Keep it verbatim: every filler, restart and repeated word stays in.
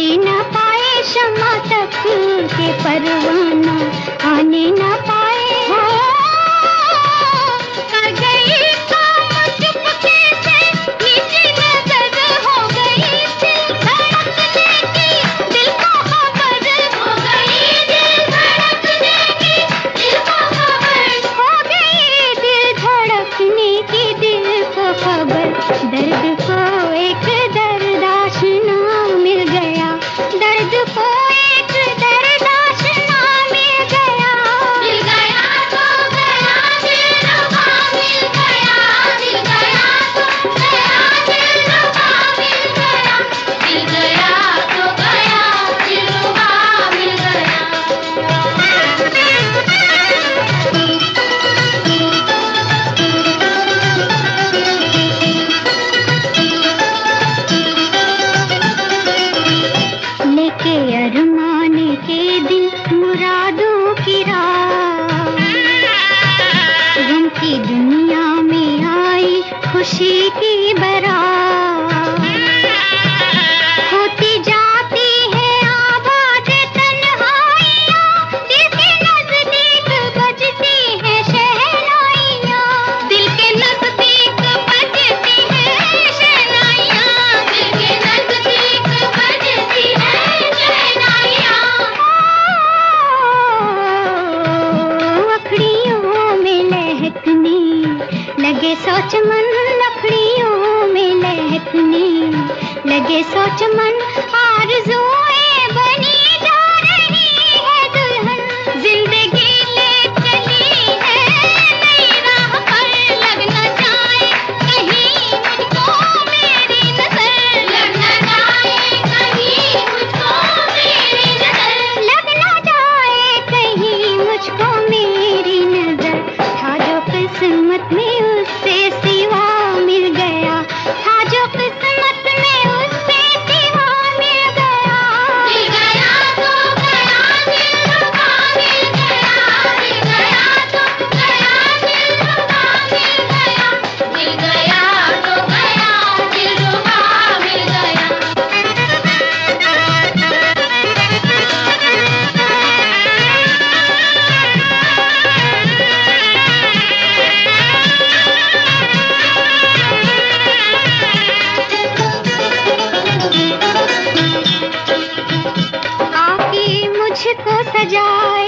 आने न पाए शमा तक के परवाना, आने न पाए। हो कर गई काम चुपके से, नीची नजर हो गई दिल धड़कने की, दिल को खबर हो गई, दिल धड़कने की, दिल को खबर हो गई, दिल धड़कने की, दिल को खबर। दर्द को एक दर्द आशना मिल गया, दर्द को एक दर्द आशना मिल गया, मिल गया तो गया दिलरुबा, मिल गया, मिल गया तो गया दिलरुबा, मिल गया, मिल गया तो गया दिलरुबा, मिल गया। लेके अरमान के दिल मुरादों की राह, गम की दुनिया में आई खुशी की बारात, होती जाती है आबाद तन्हाइयाँ, दिल के नजदीक बजती है शहनाइयाँ, दिल के नजदीक बजती है शहनाइयाँ, दिल के नजदीक बजती है शहनाइयाँ। अखड़ियों में लहकने लगे सोच मन, अखड़ियों में लहकने लगे सोच मन, आरज़ुएं बनी जा रही है दुल्हन, जिंदगी ले चली है नई राह पर, लग न जाए कहीं मुझको मेरी नजर, लग न जाए कहीं मुझको मेरी नजर, लग न जाए कहीं मुझको मेरी नजर। था जो किस्मत में उससे सिवा मिल गया, था जो किस्मत में उससे सिवा मिल गया, मिल गया तो गया दिलरुबा, मिल गया, मिल गया तो गया दिलरुबा, मिल गया, मिल गया तो गया दिलरुबा, मिल गया। आके मुझको सजा